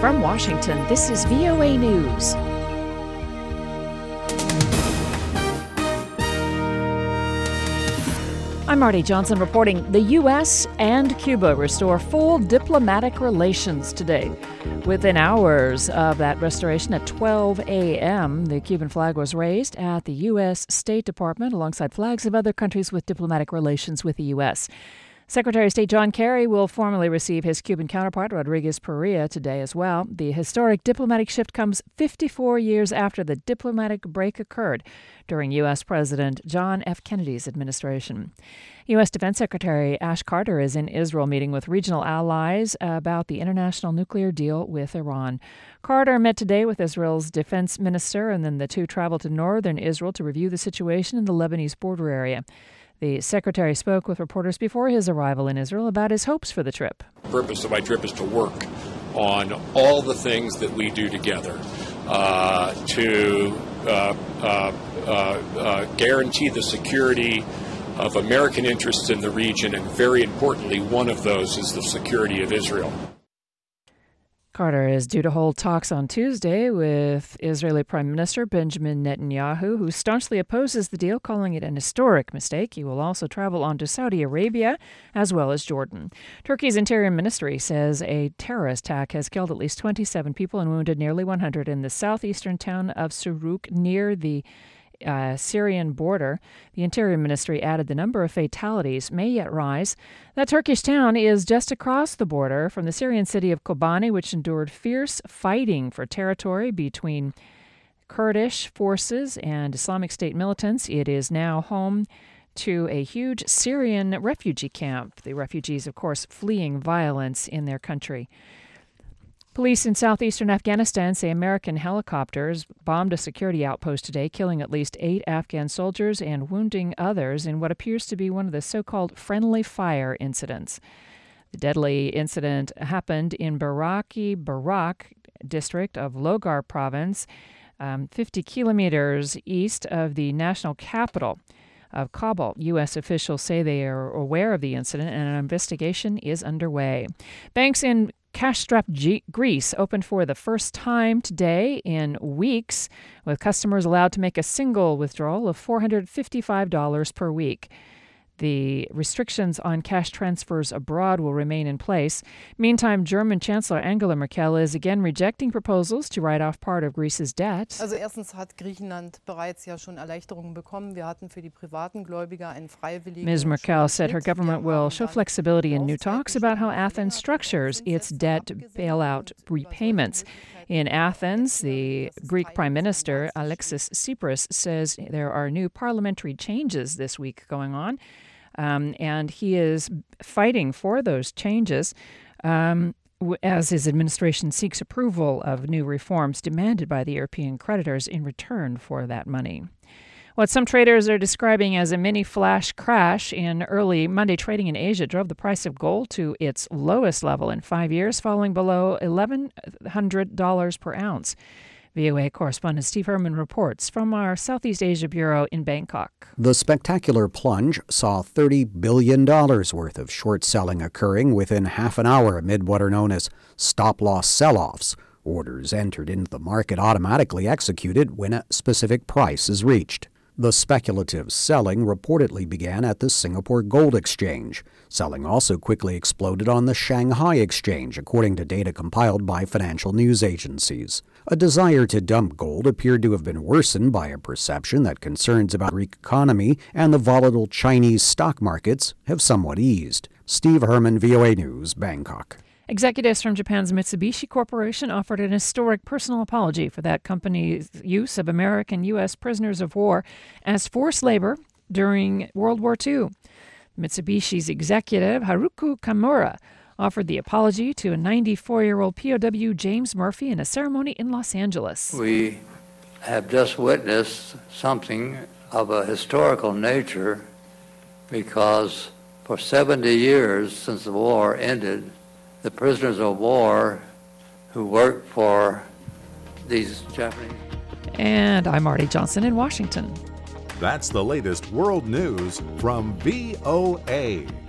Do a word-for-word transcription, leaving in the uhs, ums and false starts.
From Washington, this is V O A News. I'm Marty Johnson reporting the U S and Cuba restore full diplomatic relations today. Within hours of that restoration at twelve a.m., the Cuban flag was raised at the U S State Department alongside flags of other countries with diplomatic relations with the U S Secretary of State John Kerry will formally receive his Cuban counterpart, Rodriguez Perea, today as well. The historic diplomatic shift comes fifty-four years after the diplomatic break occurred during U S. President John F. Kennedy's administration. U S. Defense Secretary Ash Carter is in Israel meeting with regional allies about the international nuclear deal with Iran. Carter met today with Israel's defense minister, and then the two traveled to northern Israel to review the situation in the Lebanese border area. The secretary spoke with reporters before his arrival in Israel about his hopes for the trip. The purpose of my trip is to work on all the things that we do together uh, to uh, uh, uh, uh, guarantee the security of American interests in the region, and very importantly, one of those is the security of Israel. Carter is due to hold talks on Tuesday with Israeli Prime Minister Benjamin Netanyahu, who staunchly opposes the deal, calling it an historic mistake. He will also travel on to Saudi Arabia as well as Jordan. Turkey's Interior Ministry says a terrorist attack has killed at least twenty-seven people and wounded nearly one hundred in the southeastern town of Suruk near the Uh, Syrian border. The Interior Ministry added the number of fatalities may yet rise. That Turkish town is just across the border from the Syrian city of Kobani, which endured fierce fighting for territory between Kurdish forces and Islamic State militants. It is now home to a huge Syrian refugee camp. The refugees, of course, fleeing violence in their country. Police in southeastern Afghanistan say American helicopters bombed a security outpost today, killing at least eight Afghan soldiers and wounding others in what appears to be one of the so-called friendly fire incidents. The deadly incident happened in Baraki Barak district of Logar province, um, fifty kilometers east of the national capital of Kabul. U S officials say they are aware of the incident and an investigation is underway. Banks in cash-strapped G- Greece opened for the first time today in weeks, with customers allowed to make a single withdrawal of four hundred fifty-five dollars per week. The restrictions on cash transfers abroad will remain in place. Meantime, German Chancellor Angela Merkel is again rejecting proposals to write off part of Greece's debt. Also erstens hat Griechenland bereits ja schon Erleichterungen bekommen. Wir hatten für die privaten Gläubiger einen freiwilligen. Miz Merkel said her government will show flexibility in new talks about how Athens structures its debt bailout repayments. In Athens, the Greek Prime Minister Alexis Tsipras says there are new parliamentary changes this week going on. Um, and he is fighting for those changes um, w- as his administration seeks approval of new reforms demanded by the European creditors in return for that money. What some traders are describing as a mini flash crash in early Monday trading in Asia drove the price of gold to its lowest level in five years, falling below eleven hundred dollars per ounce. V O A correspondent Steve Herman reports from our Southeast Asia Bureau in Bangkok. The spectacular plunge saw thirty billion dollars worth of short selling occurring within half an hour amid what are known as stop-loss sell-offs. Orders entered into the market automatically executed when a specific price is reached. The speculative selling reportedly began at the Singapore Gold Exchange. Selling also quickly exploded on the Shanghai Exchange, according to data compiled by financial news agencies. A desire to dump gold appeared to have been worsened by a perception that concerns about the Greek economy and the volatile Chinese stock markets have somewhat eased. Steve Herman, V O A News, Bangkok. Executives from Japan's Mitsubishi Corporation offered an historic personal apology for that company's use of American U S prisoners of war as forced labor during World War Two. Mitsubishi's executive, Haruki Kimura, offered the apology to a ninety-four-year-old P O W James Murphy in a ceremony in Los Angeles. We have just witnessed something of a historical nature because for seventy years since the war ended, the prisoners of war who worked for these Japanese. And I'm Marty Johnson in Washington. That's the latest world news from V O A.